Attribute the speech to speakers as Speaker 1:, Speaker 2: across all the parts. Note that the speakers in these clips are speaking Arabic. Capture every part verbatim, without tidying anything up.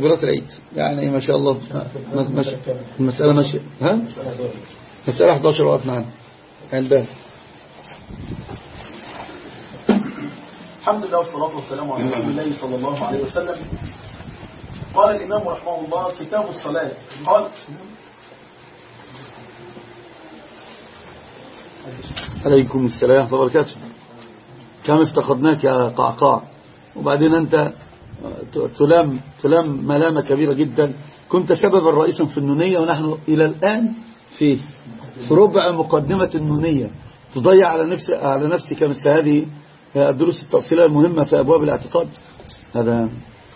Speaker 1: تكبيرات العيد يعني ما شاء الله ماشي المسألة ماشية. ها مسألة أحد عشر وقفنا عنها عندها.
Speaker 2: الحمد لله والصلاة والسلام على رسول الله صلى الله عليه وسلم. قال الإمام رحمه الله كتاب الصلاة. قال
Speaker 1: عليكم السلام ورحمة الله وبركاته. كم افتقدناك يا قعقاع، وبعدين أنت تلام تلام ملامة كبيرة جدا. كنت سببا رئيسا في النونية، ونحن إلى الآن في في ربع مقدمة النونية. تضيع على نفس على نفسك مثل هذه الدروس التأصيلية المهمة في أبواب الاعتقاد. هذا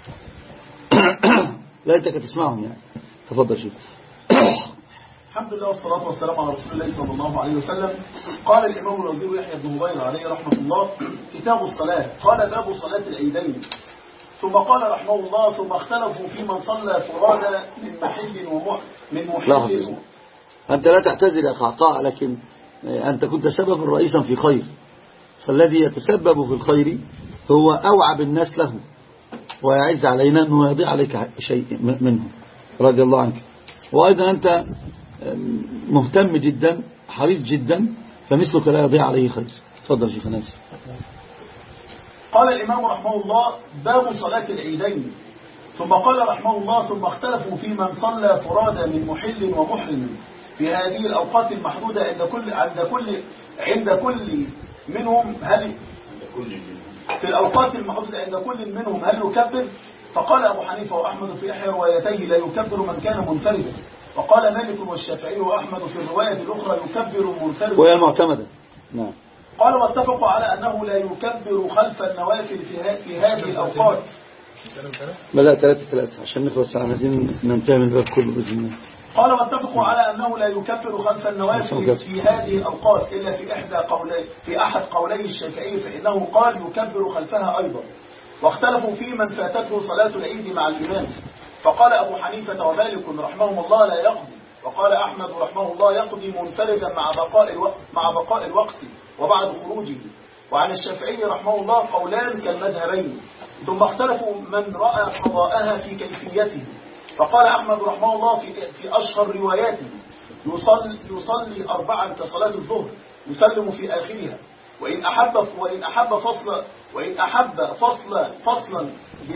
Speaker 1: ليتك تسمعهم يعني. تفضل شيخ.
Speaker 2: الحمد لله والصلاة والسلام على رسول الله صلى الله عليه وسلم. قال الإمام الوزير يحيى بن هبير عليه رحمة الله كتاب الصلاة. قال باب صلاة العيدين. ثم قال رحمه الله ثم اختلفوا في من صلى فرادى من محل ومح من محل.
Speaker 1: أنت لا تعتذر يا قعقاع، لكن أنت كنت سببا رئيسا في خير، فالذي يتسبب في الخير هو أوعى بالناس له، ويعز علينا أنه يضيع عليك شيء منه رضي الله عنك. وأيضا أنت مهتم جدا حريص جدا، فمثلك لا يضيع عليه خير. تفضل شيخ ناصر.
Speaker 2: قال الإمام رحمه الله باب صلاة العيدين. ثم قال رحمه الله ثم اختلفوا في من صلى فرادى من محل ومحرم في هذه الأوقات المحدودة عند كل عند كل عند كل منهم هل في الأوقات المحدودة عند كل منهم هل يكبر؟ فقال أبو حنيفة وأحمد في إحدى روايتيه لا يكبر من كان منفردا، وقال مالك والشافعي وأحمد في الرواية الأخرى يكبر منفردا
Speaker 1: وهي معتمدة. نعم.
Speaker 2: قال واتفقوا على أنه لا يكبر خلف النوافل في هذه الأوقات.
Speaker 1: لا ثلاثة ثلاثة عشان نخلص عن هذين ننتهي من الباب كله بإذن الله.
Speaker 2: قال واتفقوا على أنه لا يكبر خلف النوافل في هذه الأوقات إلا في إحدى قولي في أحد قولي الشافعي، فإنه قال يكبر خلفها أيضا. واختلفوا في من فاتته صلاة العيد مع الإمام، فقال أبو حنيفة ومالك رحمهم الله لا يقضي، وقال أحمد رحمه الله يقضي منفردا مع بقاء الوقت مع بقاء الوقت وبعد خروجه. وعن الشافعي رحمه الله قولان كالمذهبين. ثم اختلفوا من رأى قضاءها في كيفيته، فقال أحمد رحمه الله في في أشهر رواياته يصلي يصلي أربعا كصلاة الظهر يسلم في آخرها، وإن أحب وإن أحب فصل وإن أحب فصل فصلا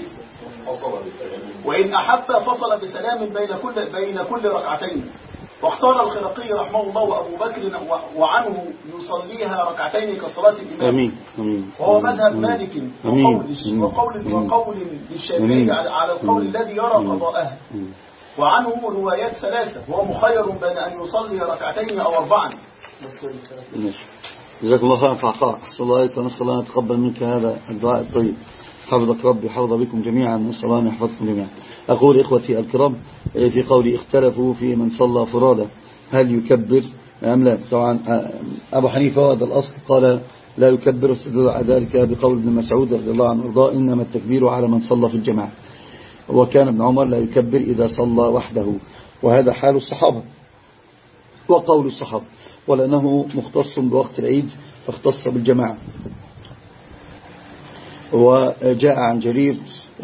Speaker 2: وإن أحب فصل بسلام بين كل بين كل ركعتين. واختار الخرقي رحمه الله وأبو بكر وعنه يصليها ركعتين كصلاة الإمام.
Speaker 1: أمين. أمين.
Speaker 2: وهو مذهب مالك وقول وقول وقول للشافعي على القول الذي يرى قضاءها. وعنه روايات ثلاثة، وهو مخير بين أن يصلي ركعتين أو أربعا.
Speaker 1: جزاك الله خيرا فعقاء. أحسن الله عليك، ونسأل الله أن يتقبل منك هذا الدعاء الطيب. حفظك ربي حفظ بكم جميعا، نسأل الله أن يحفظكم جميعا. أقول إخوتي الكرام في قولي اختلفوا في من صلى فرادى هل يكبر أم لا. طبعا أبو حنيفة وهذا الأصل قال لا يكبر، واستدل على ذلك بقول ابن مسعود رضي الله عنه وارضاه إنما التكبير على من صلى في الجماعة، وكان ابن عمر لا يكبر إذا صلى وحده، وهذا حال الصحابة وقول الصحابة، ولأنه مختص بوقت العيد فاختص بالجماعة. وجاء عن جرير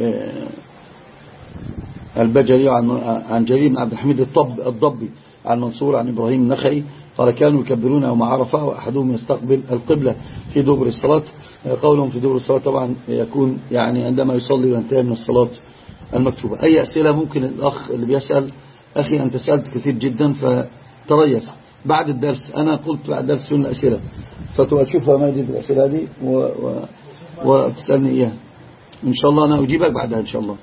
Speaker 1: البجلي عن جرير بن عبد الحميد الطب الضبي عن منصور عن إبراهيم النخعي قال كانوا يكبرون يوم عرفة وأحدهم يستقبل القبلة في دبر الصلاة. قولهم في دبر الصلاة طبعا يكون يعني عندما يصلي وينتهي من الصلاة المكتوبة. أي أسئلة ممكن الأخ اللي بيسأل؟ أخي أنت سألت كثير جدا فتريث بعد الدرس. أنا قلت بعد الدرس فين الأسئلة، فتبقى تشوفها ما يجد الأسئلة هذه و... و... وتسألني إياها إن شاء الله، أنا أجيبك بعدها إن شاء الله.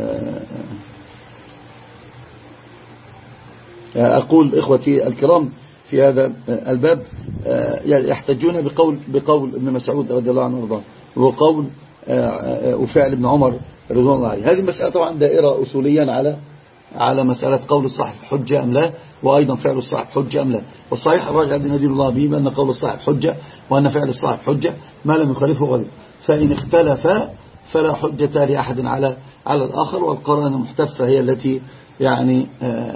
Speaker 1: أقول إخوتي الكرام في هذا الباب يحتجون بقول بقول ابن مسعود رضي الله عنه وارضاه وقول وفعل ابن عمر رضوان الله عليه. هذه المسألة طبعا دائرة أصوليا على على مسألة قول الصاحب حجة أم لا، وأيضا فعل الصاحب حجة أم لا. والصحيح الراجع الذي ندين الله به أن قول الصاحب حجة وأن فعل الصاحب حجة ما لم يخالفه غيره، فإن اختلف فلا حجة لأحد على على الآخر، والقرآن المحتفة هي التي يعني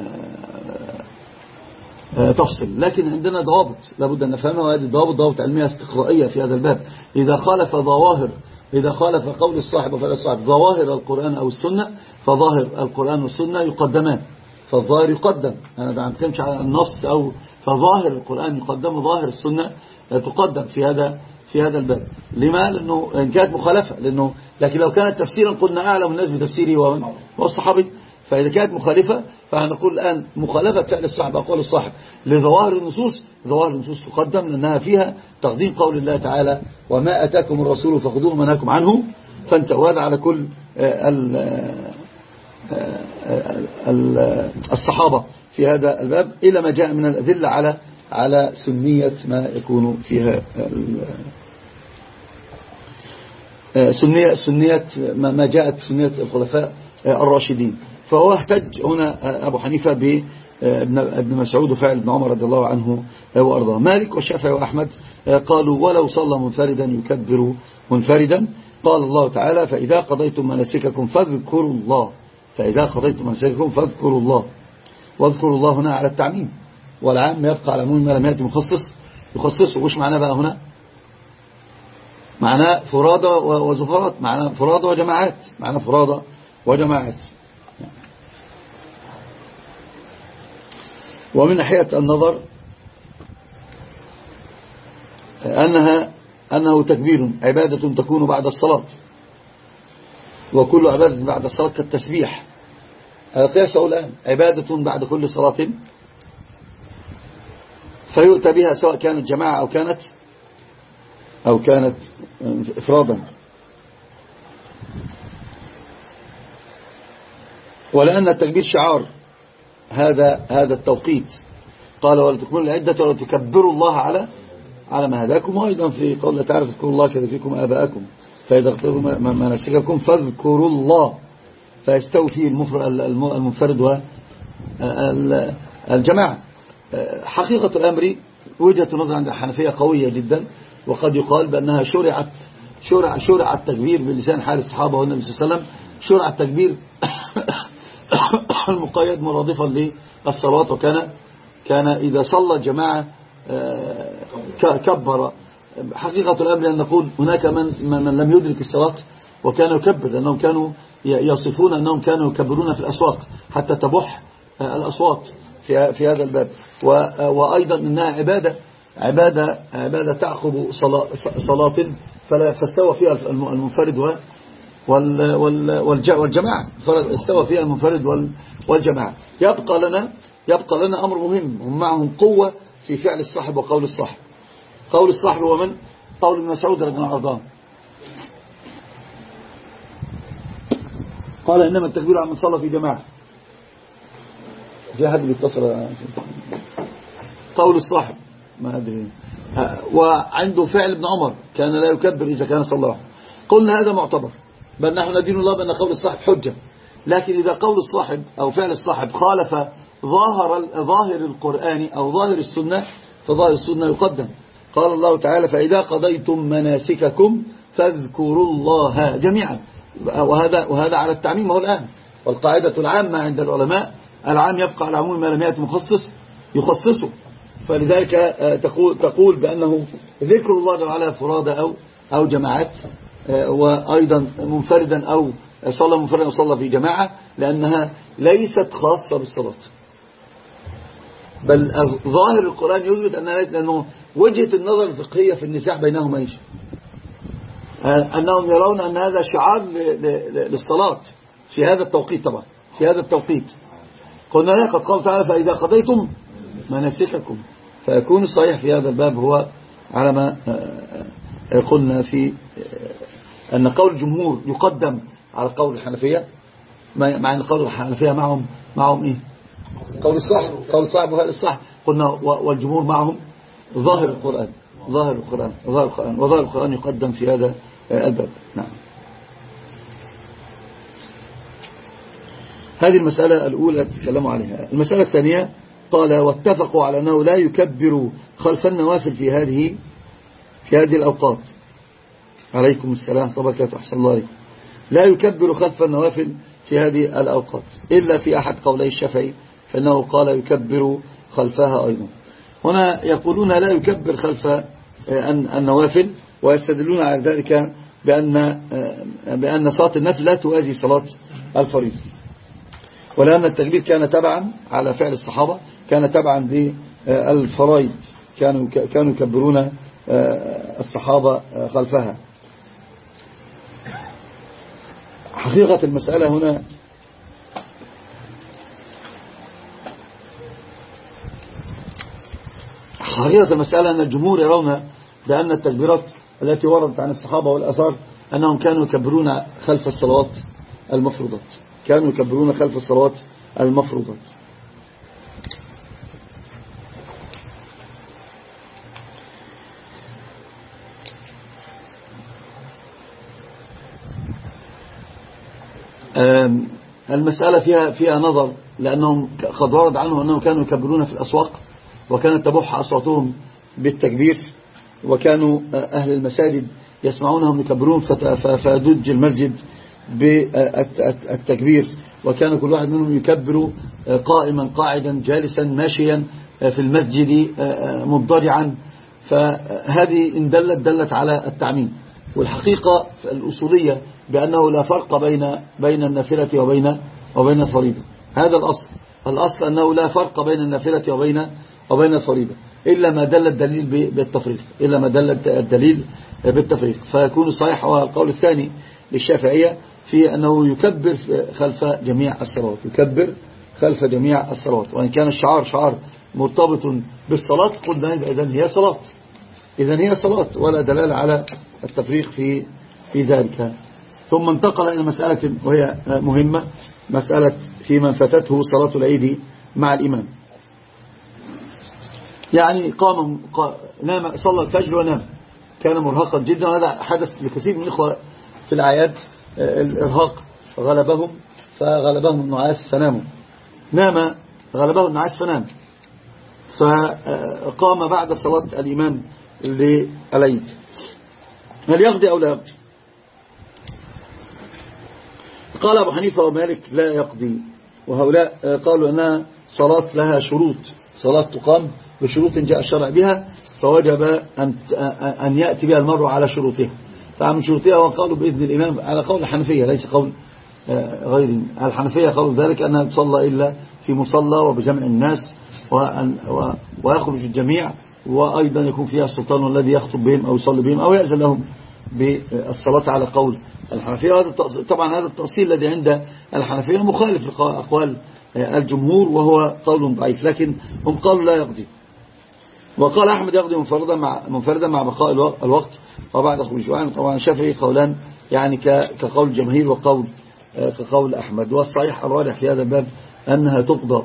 Speaker 1: تفصل. لكن عندنا ضوابط لابد أن نفهمها، وهذه ضوابط ضوابط علمية استقرائية في هذا الباب. إذا خالف ظواهر إذا خالف قول الصاحب وفعل الصاحب ظواهر القرآن أو السنة فظاهر القرآن والسنة يقدمان، فالظاهر يقدم. أنا ما بتكلمش على النص أو فظاهر القرآن يقدم وظاهر السنة تقدم في هذا في هذا الباب. لما؟ لأنه إن كانت مخالفة، لأنه لكن لو كانت تفسيرا قلنا أعلم الناس بتفسيره والصحابي، فإذا كانت مخالفة فهنقول الآن مخالفة فعل الصاحب أقوال الصاحب لظواهر النصوص، ظواهر النصوص تقدم لأنها فيها تقديم قول الله تعالى وما أتاكم الرسول فخذوه ما نهاكم عنه فانتهوا. هذا على كل الصحابة في هذا الباب إلى ما جاء من الأدلة على على سنية ما يكون فيها سنية سنية ما جاءت سنية الخلفاء الراشدين. فهو احتج هنا أبو حنيفة بابن مسعود وفعل ابن عمر رضي الله عنه وأرضاه. مالك والشافعي وأحمد قالوا ولو صلى منفردا يكبر منفردا. قال الله تعالى فإذا قضيتم مناسككم فاذكروا الله، فإذا قضيتم مناسككم فاذكروا الله، واذكروا الله هنا على التعميم، والعام يبقى على عموم ما لم يأتي مخصص يخصصه. وش معناه بقى هنا؟ معناه فرادى وزفرات، معناه فرادى وجماعات، معناه فرادى وجماعات. ومن ناحية النظر أنها أنه تكبير عبادة تكون بعد الصلاة، وكل عبادة بعد الصلاة كالتسبيح. قياس الآن عبادة بعد كل صلاة فيؤتى بها سواء كانت جماعة أو كانت أو كانت إفرادا. ولأن التكبير شعار هذا هذا التوقيت. قال ولا تكملوا العدة ولا تكبروا الله على على ما هداكم. وأيضا في قول تعالى فاذكروا الله كذكركم آباءكم فإذا اقتضوا مناسككم فاذكروا الله، فيستوي فيه المنفرد والجماعة. حقيقة الأمر وجهة نظر عند الحنفية قوية جدا، وقد يقال بأنها شرعت شرع شرع التكبير بلسان حال الصحابة والنبي صلى الله عليه وسلم، شرع التكبير المقيد مرادفا للصلاة، وكان كان إذا صلى جماعة كبر. حقيقة الأمر أن نقول هناك من من لم يدرك الصلاة وكانوا يكبر، لأنهم كانوا يصفون أنهم كانوا يكبرون في الأسواق حتى تبح الأصوات في في هذا الباب. وأيضا إنها عبادة عبادة عبادة تعقب صلاة فلا فاستوى فيها المنفرد والجماعة، فاستوى فيها المنفرد والجماعة. يبقى لنا يبقى لنا أمر مهم، هم معهم قوة في فعل الصاحب وقول الصاحب. قول الصاحب هو من؟ قول ابن مسعود رضي الله عنه قال إنما التكبير عن من صلى في جماعة. جاء حد بيتصل. قول الصاحب ما أدري. وعنده فعل ابن عمر كان لا يكبر إذا كان صلى واحد. قلنا هذا معتبر، بل نحن ندين الله بأن قول الصاحب حجة. لكن إذا قول الصاحب أو فعل الصاحب خالف ظاهر ظاهر القرآن أو ظاهر السنة فظاهر السنة يقدم. قال الله تعالى فإذا قضيتم مناسككم فاذكروا الله جميعا، وهذا وهذا على التعميم. هو الآن والقاعدة العامة عند العلماء العام يبقى على عموم ما لم يأتي مخصص يخصصه. فلذلك تقول تقول بأنه ذكر الله جل وعلا فرادى أو أو جماعات، وأيضا منفردا أو صلى منفردا أو صلى في جماعة، لأنها ليست خاصة بالصلاة، بل ظاهر القرآن يثبت أنها لأنه وجهة النظر الفقهية في النزاع بينهم ايش؟ أنهم يرون أن هذا شعار للصلاة في هذا التوقيت. طبعا في هذا التوقيت قلنا لا، قد قال تعالى فإذا قضيتم مناسككم، فيكون الصحيح في هذا الباب هو على ما قلنا في أن قول الجمهور يقدم على قول الحنفية، مع أن قول الحنفية معهم معهم إيه؟ قول الصاحب قول الصاحب وهذا الصح. قلنا والجمهور معهم ظاهر القرآن ظاهر القرآن وظاهر القرآن وظاهر القرآن يقدم في هذا الباب. نعم. هذه المسألة الأولى تكلموا عليها. المسألة الثانية قال واتفقوا على أنه لا يكبر خلف النوافل في هذه في هذه الأوقات. عليكم السلام وبركاته، أحسن الله عليكم. لا يكبر خلف النوافل في هذه الأوقات إلا في أحد قولي الشافعي، فإنه قال يكبر خلفها أيضا. هنا يقولون لا يكبر خلف النوافل، ويستدلون على ذلك بأن بأن صلاة النفل لا توازي صلاة الفريضة، ولأن التكبير كان تبعا على فعل الصحابة، كان تبعا للفرائض، كانوا كانوا يكبرون الصحابة خلفها. حقيقة المسألة هنا حقيقة المسألة أن الجمهور يرون بأن التكبيرات التي وردت عن الصحابة والأثار أنهم كانوا يكبرون خلف الصلوات المفروضات، كانوا يكبرون خلف الصلوات المفروضات. المسألة فيها فيها نظر، لأنهم قد ورد عنهم أنهم كانوا يكبرون في الأسواق، وكانت تبح أصواتهم بالتكبير، وكانوا أهل المساجد يسمعونهم يكبرون فيدج المسجد بالتكبير، وكان كل واحد منهم يكبر قائما قاعدا جالسا ماشيا في المسجد مضطجعا. فهذه إن دلت دلت على التعميم. والحقيقة الأصولية بأنه لا فرق بين بين النافلة وبين وبين الفريضة. هذا الأصل الأصل أنه لا فرق بين النافلة وبين وبين الفريضة إلا ما دل الدليل بالتفريق إلا ما دل الدليل بالتفريق. فيكون الصحيح هو القول الثاني للشافعية في أنه يكبر خلف جميع الصلوات، يكبر خلف جميع الصلوات، وإن كان الشعار شعار مرتبط بالصلاة قلنا إذن هي صلاة إذن هي صلاة ولا دلالة على التفريق في في ذلك. ثم انتقل إلى مسألة وهي مهمة، مسألة في من فاتته صلاة العيد مع الإمام. يعني قام نام صلى الفجر ونام، كان مرهقا جدا، وهذا حدث لكثير من الإخوة في الأعياد، الإرهاق غلبهم فغلبهم النعاس فناموا، نام غلبه النعاس فنام، فقام بعد صلاة الإمام للعيد. هل يقضي أو لا يقضي؟ قال أبو حنيفة ومالك لا يقضي، وهؤلاء قالوا أنها صلاة لها شروط، صلاة تقام بشروط جاء الشرع بها، فوجب أن أن يأتي بها المرء على شروطها. فمن شروطها وقالوا بإذن الإمام على قول الحنفية ليس قول غير الحنفية، قالوا ذلك أنها تصلى إلا في مصلى وبجمع الناس ويخرج الجميع، وأيضا يكون فيها السلطان الذي يخطب بهم أو يصلي بهم أو يأذن لهم بالصلاة على قول الحنفية. طبعا هذا التأصيل الذي عند الحنفية مخالف لأقوال الجمهور وهو قول ضعيف، لكن هم قالوا لا يقضي. وقال أحمد يقضي منفردا مع منفردا مع بقاء الوقت وبعد خروج. وعن طبعا الشافعي قولان يعني كقول الجماهير وقول كقول أحمد. والصحيح الراجح في هذا الباب أنها تقضى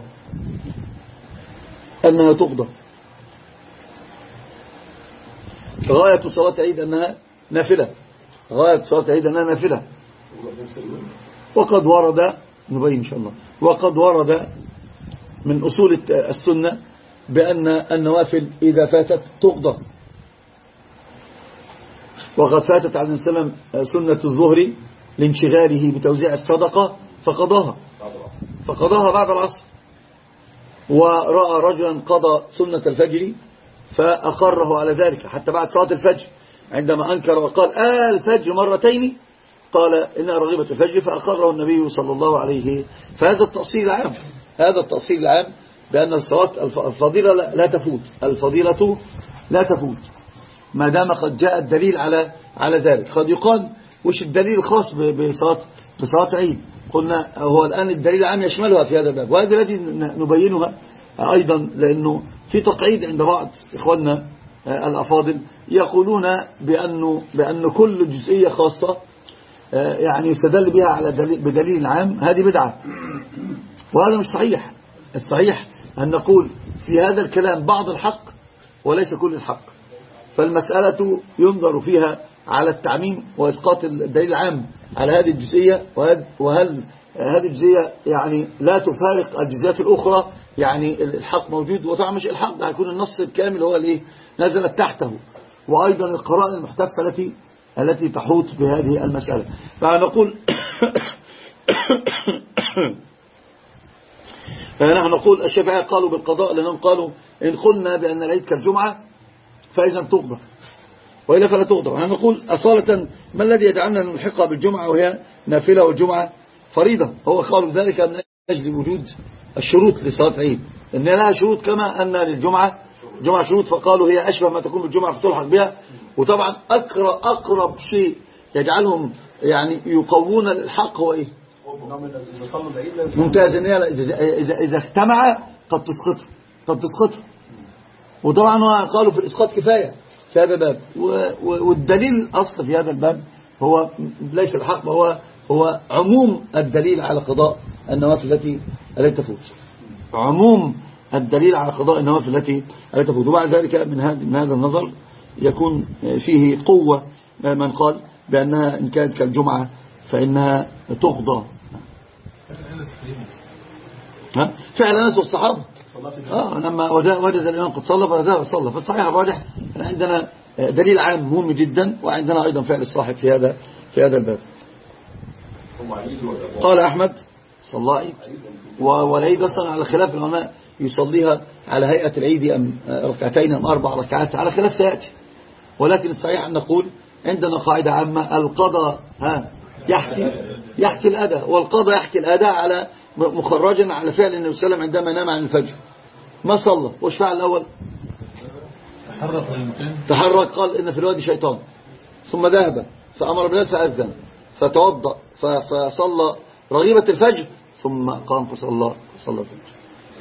Speaker 1: أنها تقضى غاية صلاة عيد أنها نافلة، غاية صلاة عيد أنها نافلة. وقد ورد نبين إن شاء الله وقد ورد من أصول السنة بأن النوافل إذا فاتت تقضى. وقد فاتت عن السلام سنة الظهر لانشغاله بتوزيع الصدقة فقضاها فقضاها بعد العصر. ورأى رجلا قضى سنة الفجر فأقره على ذلك حتى بعد صلاة الفجر، عندما أنكر وقال آه الفجر مرتين قال إنها رغبة الفجر، فأقره النبي صلى الله عليه. فهذا التأصيل العام هذا التأصيل العام بأن الصلاة الفضيلة لا تفوت، الفضيلة لا تفوت ما دام قد جاء الدليل على على ذلك. قد يقال وش الدليل الخاص بصلاة بصلاة عيد؟ قلنا هو الآن الدليل العام يشملها في هذا الباب، وهذا الذي نبينها أيضا، لأنه في تقعيد عند بعض إخواننا الأفاضل يقولون بأنه بأن كل جزئية خاصة يعني يستدل بها على دليل بدليل عام، هذه بدعة، وهذا مش صحيح. الصحيح أن نقول في هذا الكلام بعض الحق وليس كل الحق، فالمسألة ينظر فيها على التعميم وإسقاط الدليل العام على هذه الجزئية، وهل هذه الجزئية يعني لا تفارق الجزئيات الأخرى، يعني الحق موجود. وطبعا مش الحق، هيكون النص الكامل هو اللي نزلت تحته، وأيضا القرائن المحتفة التي التي تحوط بهذه المسألة. فنقول فنحن نقول الشافعية قالوا بالقضاء لأنهم قالوا إن قلنا بأن العيد كالجمعة فإذا تقضى، وإلا فلا تغضر. يعني نقول أصالة ما الذي يجعلنا نلحقها بالجمعة وهي نافلة والجمعة فريضة؟ هو قالوا ذلك من أجل وجود الشروط لصلاة العيد، إن لها شروط كما أن للجمعة جمعة شروط، فقالوا هي أشبه ما تكون بالجمعة فتلحق بها. وطبعا أقرب, أقرب شيء يجعلهم يعني يقوون الحق هو إيه؟ ممتاز. إن إذا, إذا, إذا اجتمع قد تسقطه قد تسقطه وطبعا قالوا في الإسقاط كفاية في هذا الباب. والدليل الأصل في هذا الباب هو ليس الحق، هو هو عموم الدليل على قضاء النوافل التي التي تفوت، عموم الدليل على قضاء النوافل التي التي تفوت. وبعد ذلك من هذا من هذا النظر يكون فيه قوة من قال بأنها إن كانت كالجمعة فإنها تقضى. ها فعل الناس والصحابة آه لما وجد الإمام قد صلى فذهب صلى. فالصحيح الراجح عندنا دليل عام مهم جدا، وعندنا أيضا فعل الصاحب في هذا في هذا الباب. قال أحمد صلى عيد، والعيد أصلا على خلاف العلماء يصليها على هيئة العيد أم ركعتين أم أربع ركعات، على خلاف سيأتي. ولكن الصحيح أن نقول عندنا قاعدة عامة: القضاء ها يحكي يحكي الأداء، والقضاء يحكي الأداء على مخرجا على فعل النبي صلى الله عليه وسلم عندما نام عن الفجر ما صلى. وش فعل الأول؟ تحرك تحرك قال إن في الوادي شيطان، ثم ذهب فأمر بالناس فأذن فتوضأ فصلى رغيبة الفجر، ثم قام فصلى صلى الفجر.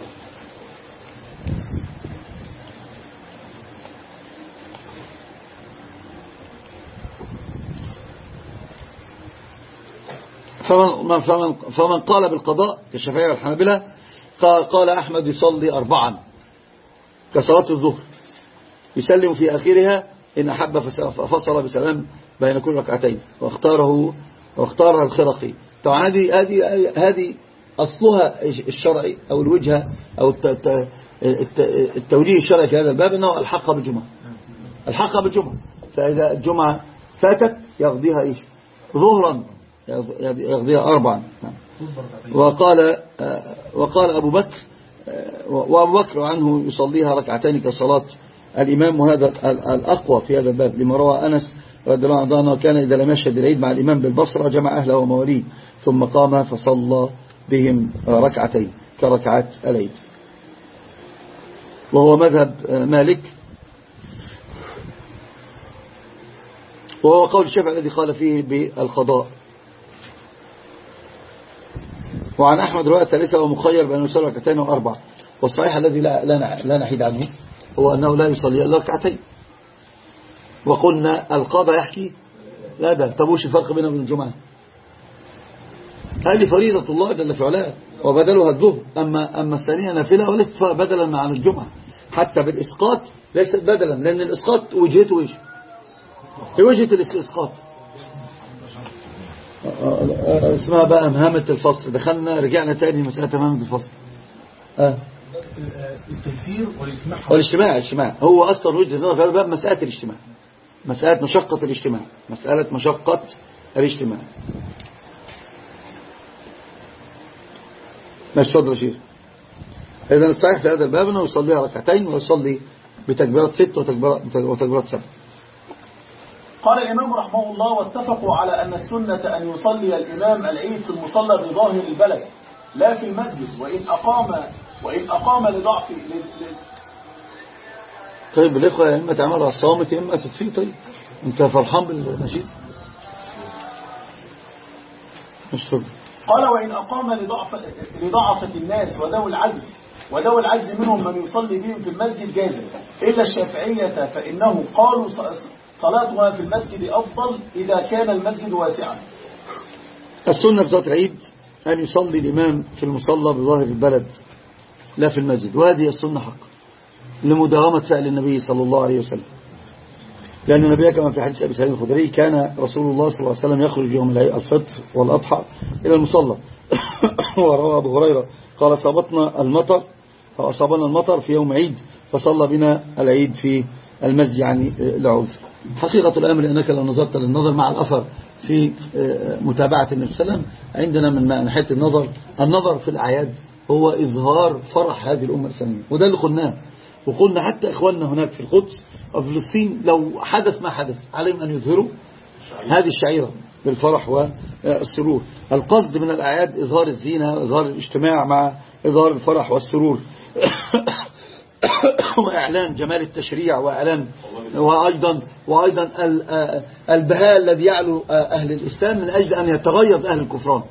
Speaker 1: فمن, فمن, فمن قال بالقضاء كالشافعية والحنابلة قال أحمد يصلي أربعا كصلاة الظهر، يسلم في آخرها إن أحب فصل بسلام بين كل ركعتين، واختاره واختارها الخرقي. طبعا هذه هذه هذه أصلها الشرعي أو الوجهة أو التوجيه الشرعي في هذا الباب أنه الحق بالجمعة الحق بالجمعة فإذا الجمعة فاتت يقضيها إيش ظهرا، يقضيها أربعا. وقال وقال أبو بكر وأبو بكر عنه يصليها ركعتين كصلاة الإمام، وهذا الأقوى في هذا الباب لما روى أنس رضي الله عنه كان إذا لم يشهد العيد مع الإمام بالبصرة جمع أهله ومواليه ثم قام فصلى بهم ركعتين كركعات العيد، وهو مذهب مالك، وهو قول الشافعي الذي قال فيه بالقضاء. وعن أحمد رواية ثالثة ومخير بأن يصلي ركعتين وأربع، والصحيح الذي لا, لا, لا نحيد عنه هو أنه لا يصلي إلا ركعتين. وقلنا القاضي يحكي لا ده تبوش الفرق بينه وبين الجمعة، هذه فريضة الله جل في علاه وبدلها الظهر، أما, أما الثانية نافلة وليست بدلا عن الجمعة حتى بالإسقاط ليست بدلا، لأن الإسقاط وجهته إيش في وجهة الإسقاط اسمها بقى مهامة الفصل. دخلنا رجعنا تاني مسألة مهامة الفصل آه.
Speaker 2: التيسير والاجتماع
Speaker 1: والاجتماع الاجتماع هو أصلا وجهة نظر في هذا الباب مسألة الاجتماع، مسألة مشقة الاجتماع مسألة مشقة الاجتماع. ماشي تفضل يا شيخ. إذن الصحيح في هذا الباب أنه يصلي ركعتين ويصلي بتكبيرات ست وتكبيرات سبع.
Speaker 2: قال الإمام رحمه الله: واتفقوا على أن السنة أن يصلي الإمام العيد في المصلى بظاهر البلد لا في المسجد، وإن أقام وإن أقام لضعف ل...
Speaker 1: طيب الإخوة يا إما تعملوا على الصوامت يا إما تطفيه. طيب أنت فرحان بالنشيد مش فرق.
Speaker 2: قال: وإن أقام لضعف لضعفة الناس وذوي العجز وذوي العجز منهم من يصلي بهم في المسجد جازا، إلا الشافعية فإنه قالوا صلاتها في المسجد أفضل إذا كان المسجد واسعا.
Speaker 1: السنة في صلاة العيد أن يصلي الإمام في المصلى بظاهر البلد لا في المسجد، وهذه السنة حق لمداومة فعل النبي صلى الله عليه وسلم، لأن النبي كما في حديث أبي سعيد الخدري كان رسول الله صلى الله عليه وسلم يخرج يوم الفطر والأضحى إلى المصلى وروى أبو هريرة قال: أصابتنا المطر أو أصابنا المطر في يوم عيد فصلى بنا العيد في المسجد يعني العوز. حقيقة الأمر أنك لو نظرت للنظر مع الأثر في متابعة النبي صلى الله عليه وسلم عندنا من ناحية النظر النظر في الأعياد هو إظهار فرح هذه الأمة الإسلامية، وده اللي قلناه وقلنا حتى إخواننا هناك في القدس أو في فلسطين لو حدث ما حدث عليهم أن يظهروا هذه الشعيرة بالفرح والسرور. القصد من الأعياد إظهار الزينة، إظهار الاجتماع مع إظهار الفرح والسرور وإعلان جمال التشريع وإعلان وأيضا, وأيضا البهاء الذي يعلو أهل الإسلام من أجل أن يتغيظ أهل الكفران.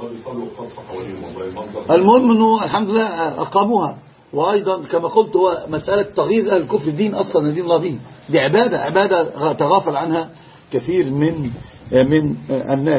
Speaker 1: المهم أنه الحمد لله أقاموها. وأيضا كما قلت هو مسألة تغيير أهل الكفر الدين أصلا دين الله دين، دي عبادة عبادة تغافل عنها كثير من من الناس.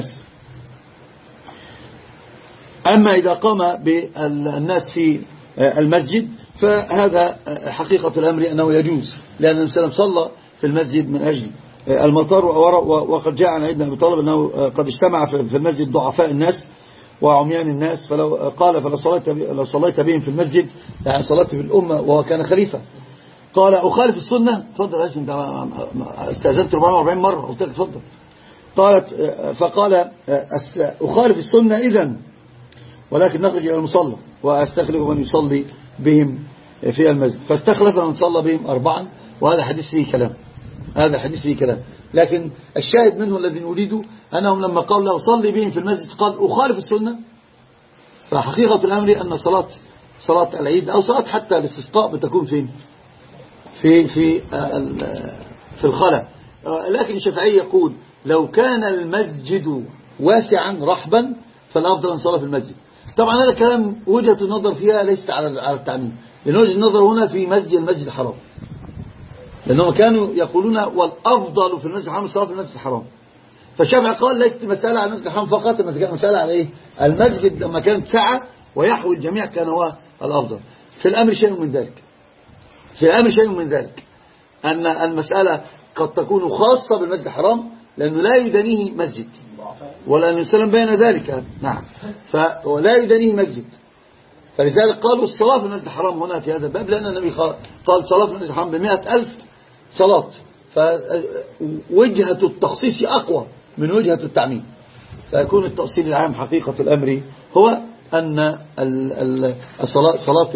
Speaker 1: أما إذا قام بالناس في المسجد فهذا حقيقة الأمر أنه يجوز، لأن النبي صلى الله عليه وسلم صلى في المسجد من أجل المطر، وقد جاء عن ابن أبي طالب أنه قد اجتمع في المسجد ضعفاء الناس وعميان الناس، فلو قال فلو صليت لو صليت بهم في المسجد يعني صليت بالأمة وهو كان خليفة. قال أخالف السنة؟ تفضل يا أنت استأذنت أربعمائة وأربعين مرة قلت لك تفضل. قالت فقال أخالف السنة إذن ولكن نخرج إلى المصلى وأستخلف من يصلي بهم في المسجد، فاستخلف من صلى بهم أربعا، وهذا حديث فيه كلام، هذا حديث فيه كلام. لكن الشاهد منه الذي نريده أنهم لما قال له صلي بهم في المسجد قال أخالف السنة، فحقيقة الأمر أن صلاة صلاة العيد أو صلاة حتى الاستسقاء بتكون فين في في في الخلاء. لكن الشافعي يقول لو كان المسجد واسعا رحبا فالأفضل أن صلى في المسجد. طبعا هذا كلام وجهة النظر فيها ليست على على التعميم، لأن وجهة النظر هنا في مسجد المسجد الحرام، لأنهم كانوا يقولون والأفضل في المسجد الحرام الصلاة في المسجد الحرام. فالشافعي قال ليست مسألة على المسجد الحرام فقط، مسألة على إيه؟ المسجد لما كانت سعة ويحوي الجميع كان هو الأفضل. في الأمر شيء من ذلك، في الأمر شيء من ذلك أن المسألة قد تكون خاصة بالمسجد الحرام لأنه لا يدانيه مسجد، ولأن السلام بين ذلك نعم، فلا يدانيه مسجد، فلذلك قالوا الصلاة في المسجد الحرام هنا في هذا الباب، لأن النبي قال صلاة في المسجد الحرام بمئة ألف صلاة، فوجهة التخصيص أقوى من وجهة التعميم. فيكون التأصيل العام حقيقة الأمر هو أن الصلاة صلاة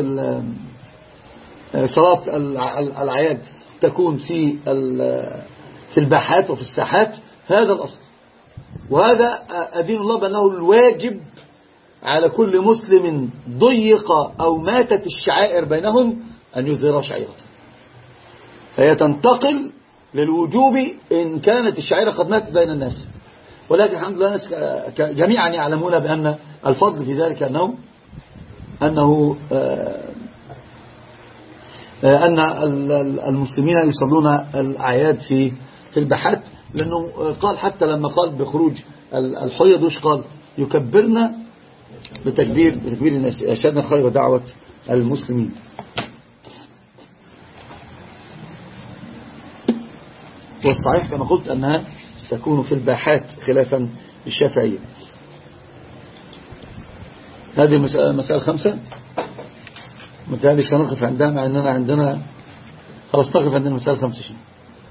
Speaker 1: صلاة الأعياد تكون في في الباحات وفي الساحات، هذا الأصل. وهذا أدين الله بأنه الواجب على كل مسلم ضيق أو ماتت الشعائر بينهم أن يظهر شعيرة، فهي تنتقل للوجوب إن كانت الشعيرة قد ماتت بين الناس. ولكن الحمد لله الناس جميعا يعلمون بأن الفضل في ذلك أنه أنه أن المسلمين يصلون الأعياد في في الباحات، لأنه قال حتى لما قال بخروج الحيض وش قال؟ يكبرنا بتكبير بتكبير الناس، أشهدنا خير دعوة المسلمين. والصحيح كما قلت أنها تكون في الباحات خلافا للشافعية. هذه المسألة المسألة الخامسة متهيألي سنقف عندها، مع أننا عندنا خلاص نقف عندنا المسألة الخامسة شيء.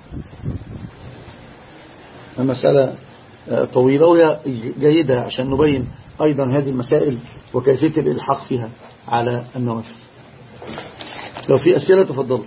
Speaker 1: المسألة طويلة وهي جيدة عشان نبين أيضا هذه المسائل وكيفية الإلحاق فيها على النوافل. لو في أسئلة تفضلوا.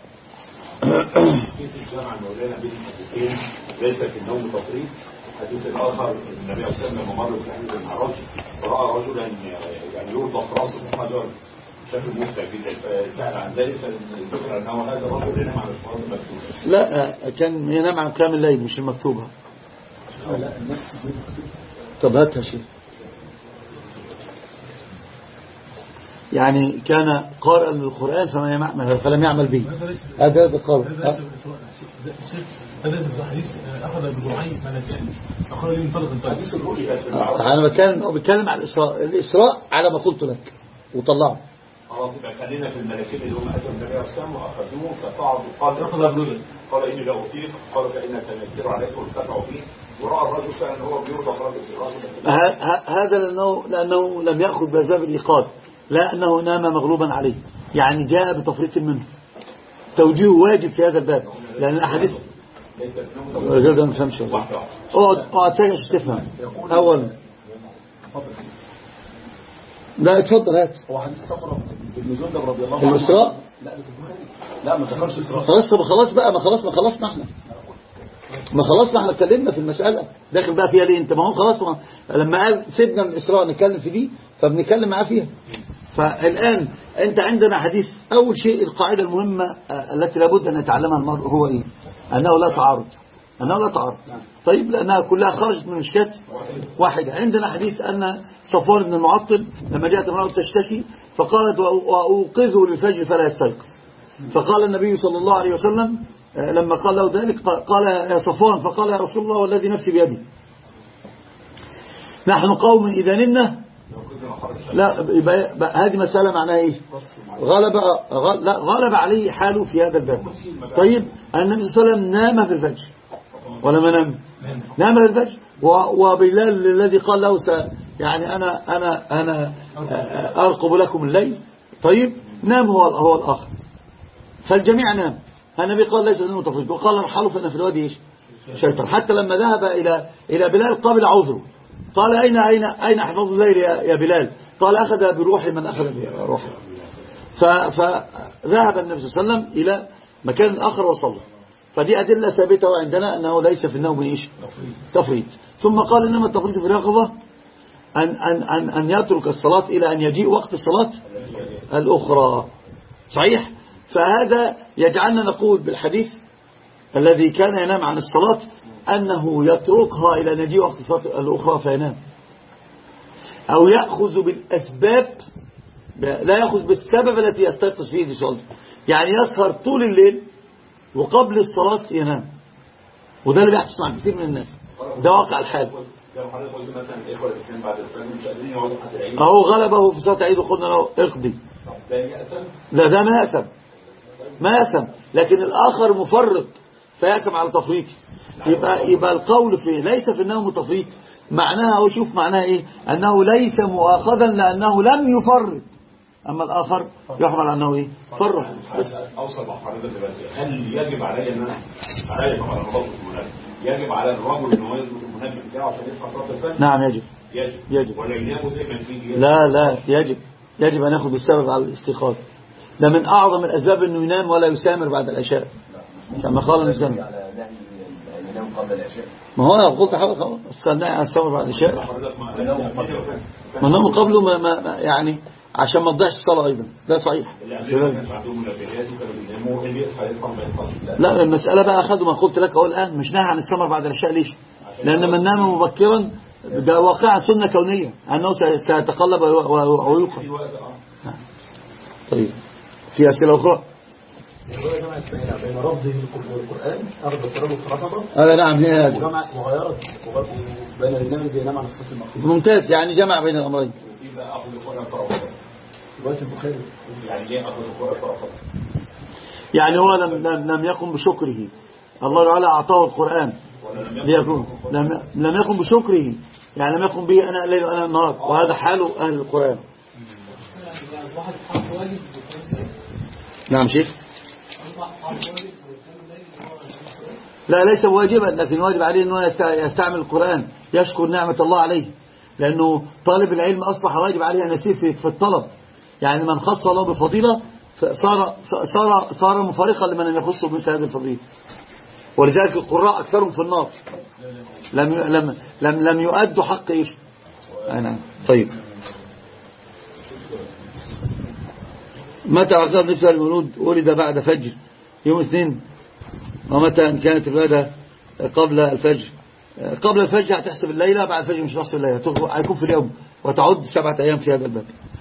Speaker 3: كيف الجمع مولانا بين الحديثين ليس في النوم تفريط؟ الحديث الآخر النبي عليه الصلاة والسلام مر في حديث العراج ورأى رجلا يعني يرضخ راسه في حجر شكل مفتع جدا، فسأل عن ذلك فذكر أنه هذا الرجل ينام على الصلاة المكتوبة.
Speaker 1: لا، كان ينام على قيام الليل مش المكتوبة.
Speaker 2: لا النص مكتوب.
Speaker 1: طب هاتها شيء. يعني كان قارئا للقرآن فلم يعمل به، هذا هذا قول.
Speaker 4: هذا حديث أخذ بجرعين منازل أخذ لي منطلق الحديث
Speaker 1: الرؤيا. أنا بتكلم بتكلم على الإسراء، الإسراء على ما قلت لك وطلعه.
Speaker 3: خلاص يبقى خلينا في الملكين اللي هم أتوا النبي عليه الصلاة والسلام وأخذوه فصعدوا قال أخذ الرؤيا قال إني لا أطيق، قالوا فإنك تنكر عليكم وارتفعوا فيه، ورأى الرجل فعلا هو بيرضى رجل في الرجل.
Speaker 1: هذا لأنه لأنه لم يأخذ بأسباب الإيقاظ، لا أنه نام مغلوبا عليه، يعني جاء بتفريط منه. توجيه واجب في هذا الباب لأن الأحاديث الرجال ده ما فهمش. اقعد اقعد ساكت تفهم. أول لا اتفضل هات.
Speaker 2: هو حديث سمرة بن جندب رضي الله عنه
Speaker 1: الإسراء.
Speaker 2: لا ده في البخاري. لا ما ذكرش الإسراء.
Speaker 1: خلاص طب خلاص بقى، ما خلاص ما خلصنا احنا ما خلصنا احنا اتكلمنا في المسألة، داخل بقى فيها ليه انت؟ ما هو خلاص، ما لما قال سيبنا من الإسراء نتكلم في دي فبنتكلم معاه فيها. فالآن انت عندنا حديث، اول شيء القاعدة المهمة التي لابد ان يتعلمها المرء هو ايه؟ انه لا تعارض، انه لا تعارض. طيب لانها كلها خرجت من مشكات واحدة. عندنا حديث ان صفوان بن المعطل لما جاءت امرأة تشتكي فقالت وأوقظه للفجر فلا يستيقظ، فقال النبي صلى الله عليه وسلم لما قال له ذلك قال يا صفوان، فقال يا رسول الله والذي نفسي بيدي نحن قوم إذا نمنا. لا يبقى هذه مسألة معناها ايه؟ غلب لا غلب عليه حاله في هذا الباب. طيب النبي صلى الله عليه وسلم نام في الفجر ولا ما نام؟ نام في الفجر. وبلال الذي قال له يعني أنا أنا أنا أرقب لكم الليل، طيب نام هو هو الآخر، فالجميع نام. النبي قال ليس منه تفريط، وقال ارحلوا فإن في الوادي ايش؟ شيطان. حتى لما ذهب إلى إلى بلال قابل عذره، قال أين أين أين حفظ الليل يا بلال؟ قال أخذ بروح من أخذ بروحه. فذهب النبي صلى الله عليه وسلم إلى مكان آخر وصلى. فدي أدلة ثابتة عندنا أنه ليس في النوم إيش؟ تفريط. ثم قال إنما التفريط في اليقظة أن, أن, أن, أن يترك الصلاة إلى أن يجيء وقت الصلاة الأخرى. صحيح؟ فهذا يجعلنا نقول بالحديث الذي كان ينام عن الصلاة أنه يتركها إلى أن يجيء وقت الصلاة الأخرى فينام، أو يأخذ بالأسباب، لا يأخذ بالسبب التي يستيقظ فيه دي صلاة، يعني يسهر طول الليل وقبل الصلاة ينام. وده اللي بيحدث مع كثير من الناس، ده واقع الحال. أهو غلبه في صلاة عيد وقلنا له اقضي، لا ده ما يأثم ما يأثم، لكن الآخر مفرط فيأثم على تفريطه. يبقى, يبقى القول في ليس في النوم تفريط معناها، أو شوف معناها إيه، أنه ليس مؤاخذا لأنه لم يفرط، أما الآخر يحمل أنه إيه؟ فرط.
Speaker 3: أوصل مع حضرتك دلوقتي، هل يجب علي أن أنا علي طبعا المنبه يجب على الرجل أن هو يظبط المنبه بتاعه عشان يصحى صلاة الفجر؟
Speaker 1: نعم يجب
Speaker 3: يجب,
Speaker 1: يجب.
Speaker 3: ولا ينام وسيما فيه؟
Speaker 1: لا لا يجب يجب أن يأخذ بالسبب على الاستيقاظ. ده من أعظم الأسباب أنه ينام ولا يسامر بعد العشاء كما قال الإنسان.
Speaker 5: ينام قبل العشاء.
Speaker 1: ما هو أنا قلت حاجة استنى على السمر بعد العشاء، ما نوم قبله ما ما يعني عشان ما تضيعش الصلاة أيضا، ده صحيح. لا المسألة بقى أخذوا ما قلت لك أقول الآن مش نهى عن السمر بعد العشاء. ليش؟ لأن من نام مبكرا ده واقع سنة كونية أنه سيتقلب ويوقف. طيب في أسئلة أخرى؟
Speaker 2: بين رفضه للقرآن أخذ التراب الخرافة.
Speaker 1: هذا نعم هي هذا.
Speaker 2: وجمع وغيرت بين النام بينام عن الصف المخصوص.
Speaker 1: ممتاز، يعني جمع بين الأمرين.
Speaker 3: يبقى أخذ القرآن فرافة.
Speaker 2: رواية البخاري.
Speaker 3: يعني ليه أخذ القرآن فرافة؟
Speaker 1: يعني هو لم لم لم يقم بشكره، الله تعالى أعطاه القرآن ليكون لم لم يقم بشكره، يعني لم يقم به أنا الليل وأنا النهار، وهذا حال أهل القرآن. نعم شيخ. لا ليس واجبا، لكن واجب عليه أنه يستعمل القرآن، يشكر نعمة الله عليه، لأنه طالب العلم أصبح واجب عليه أن يسير في الطلب. يعني من خص الله بفضيلة صار صار صار مفارقا لمن لم يخصه بمثل هذه الفضيلة. ولذلك القراء أكثرهم في النار، لم لم لم لم يؤدوا حق إيش. أنا طيب. متى عقد بالنسبة للمولود؟ ولد بعد فجر يوم اثنين. ومتى إن كانت الولادة قبل الفجر؟ قبل الفجر هتحسب الليلة، بعد الفجر مش هتحسب الليلة، هيكون في اليوم وتعد سبعة أيام في هذا الباب.